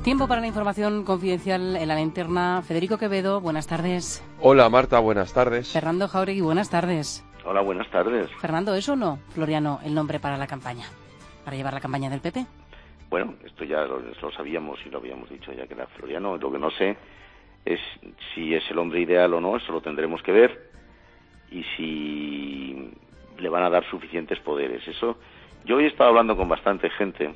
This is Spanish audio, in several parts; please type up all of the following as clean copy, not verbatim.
Tiempo para la información confidencial en la linterna. Federico Quevedo, buenas tardes. Hola Marta, buenas tardes. Fernando Jáuregui, buenas tardes. Hola, buenas tardes. Fernando, ¿es o no, Floriano, el nombre para la campaña? ¿Para llevar la campaña del PP? Bueno, esto ya lo sabíamos y lo habíamos dicho ya que era Floriano. Lo que no sé es si es el hombre ideal o no, eso lo tendremos que ver. Y si le van a dar suficientes poderes. Eso, yo hoy he estado hablando con bastante gente.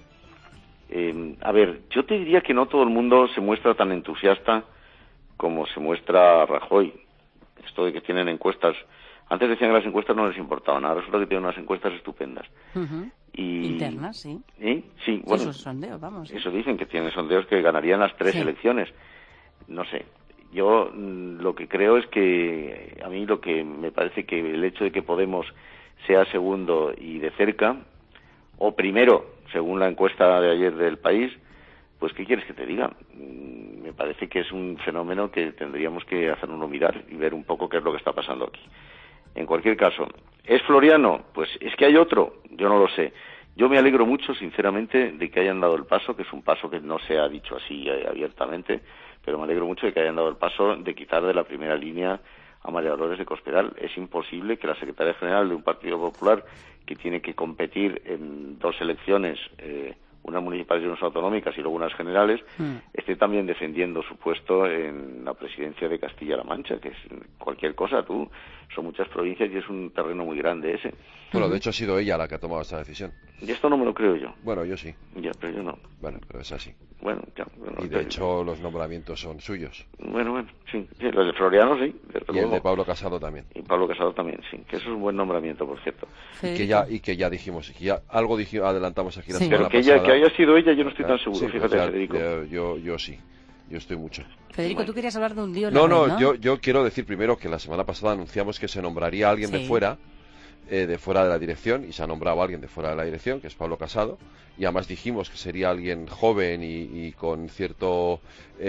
A ver, yo te diría que no todo el mundo se muestra tan entusiasta como se muestra Rajoy. Esto de que tienen encuestas. Antes decían que las encuestas no les importaban, ahora resulta que tienen unas encuestas estupendas. Internas, sí. Sí, bueno. Esos sondeos, vamos. Eso dicen, que tienen sondeos que ganarían las 3 elecciones. No sé. Yo lo que creo es que a mí lo que me parece que el hecho de que Podemos sea segundo y de cerca, o primero, según la encuesta de ayer del País, pues ¿qué quieres que te diga? Me parece que es un fenómeno que tendríamos que hacernos mirar y ver un poco qué es lo que está pasando aquí. En cualquier caso, ¿es Floriano? Pues es que hay otro, yo no lo sé. Yo me alegro mucho, sinceramente, de que hayan dado el paso, que es un paso que no se ha dicho así abiertamente, pero me alegro mucho de que hayan dado el paso de quitar de la primera línea a María Dolores de Cospedal. Es imposible que la secretaria general de un Partido Popular que tiene que competir en 2 elecciones, unas municipales y unas autonómicas y luego unas generales, esté también defendiendo su puesto en la presidencia de Castilla-La Mancha, que es cualquier cosa, son muchas provincias y es un terreno muy grande ese. Bueno, de hecho ha sido ella la que ha tomado esa decisión. Y esto no me lo creo yo. Bueno, yo sí. Ya, pero yo no. Bueno, pero es así. Bueno, ya. Bueno, y de hecho los nombramientos son suyos. Bueno, sí. Los de Floriano sí. Y el de Pablo Casado también. Y Pablo Casado también, sí. Que eso es un buen nombramiento, por cierto. Y que ya dijimos, que ya algo adelantamos aquí la semana pasada. Pero que haya sido ella, yo no estoy tan seguro, fíjate, Federico. Yo sí. Yo estoy mucho. Federico, tú querías hablar de un lío. No, yo quiero decir primero que la semana pasada anunciamos que se nombraría a alguien de fuera de la dirección, y se ha nombrado a alguien de fuera de la dirección, que es Pablo Casado, y además dijimos que sería alguien joven y con cierto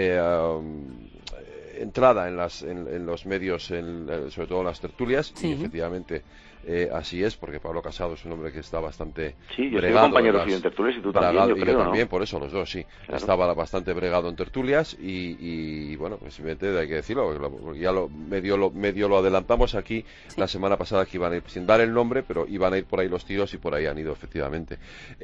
entrada en los medios, sobre todo en las tertulias, y efectivamente así es, porque Pablo Casado es un hombre que está bastante yo bregado. Soy compañero en tertulias y tú también, yo creo, yo también, por eso los dos, sí. Claro. Estaba bastante bregado en tertulias y bueno, pues simplemente hay que decirlo, porque ya medio lo adelantamos aquí la semana pasada, que iban a ir, sin dar el nombre, pero iban a ir por ahí los tiros y por ahí han ido, efectivamente.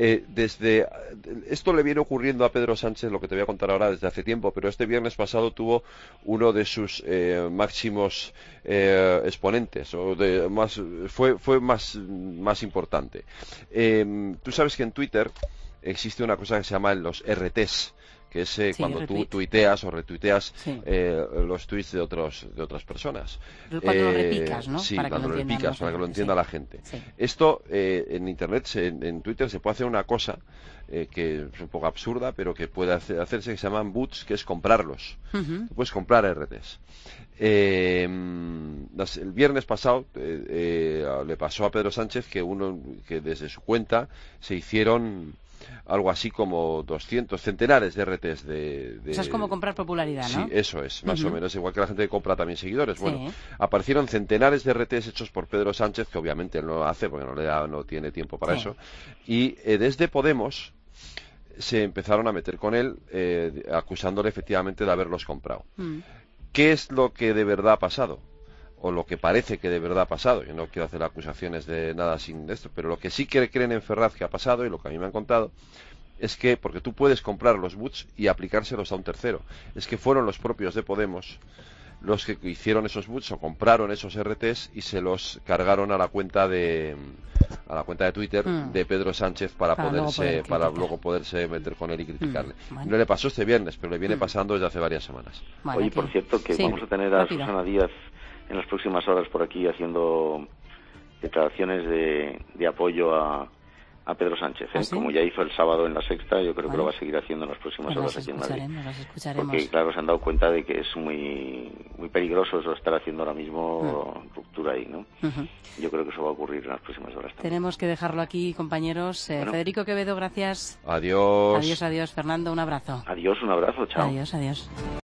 Esto le viene ocurriendo a Pedro Sánchez, lo que te voy a contar ahora, desde hace tiempo, pero este viernes pasado tuvo uno de sus máximos exponentes, fue más importante. Tú sabes que en Twitter existe una cosa que se llama los RTs, que es cuando tú tuiteas o retuiteas los tweets de otras personas. Cuando lo repicas, ¿no? Sí, cuando lo repicas, para que lo entienda la gente. Sí. Esto en Internet, en Twitter, se puede hacer una cosa que es un poco absurda, pero que puede hacerse, que se llaman bots, que es comprarlos. Tú puedes comprar RTs. El viernes pasado le pasó a Pedro Sánchez que desde su cuenta se hicieron algo así como centenares de RTs Eso es como comprar popularidad, ¿no? Sí, eso es, más o menos, igual que la gente que compra también seguidores. Bueno, aparecieron centenares de RTs hechos por Pedro Sánchez, que obviamente él no lo hace porque no tiene tiempo para eso, y desde Podemos se empezaron a meter con él acusándole efectivamente de haberlos comprado. ¿Qué es lo que de verdad ha pasado? O lo que parece que de verdad ha pasado. Yo no quiero hacer acusaciones de nada sin esto, pero lo que sí que creen en Ferraz que ha pasado, y lo que a mí me han contado, es que, porque tú puedes comprar los bots y aplicárselos a un tercero, es que fueron los propios de Podemos los que hicieron esos bots o compraron esos RTs y se los cargaron a la cuenta de Twitter de Pedro Sánchez para luego poderse meter con él y criticarle. No le pasó este viernes, pero le viene pasando desde hace varias semanas. Oye, por cierto, que vamos a tener a Susana Díaz en las próximas horas por aquí haciendo declaraciones de apoyo a Pedro Sánchez, ¿eh? ¿Sí? Como ya hizo el sábado en La Sexta, yo creo que lo va a seguir haciendo en las próximas horas aquí en Madrid. Porque, claro, se han dado cuenta de que es muy peligroso eso estar haciendo ahora mismo ruptura ahí, ¿no? Yo creo que eso va a ocurrir en las próximas horas también. Tenemos que dejarlo aquí, compañeros. Federico Quevedo, gracias. Adiós. Adiós, Fernando, un abrazo. Adiós, un abrazo, chao. Adiós.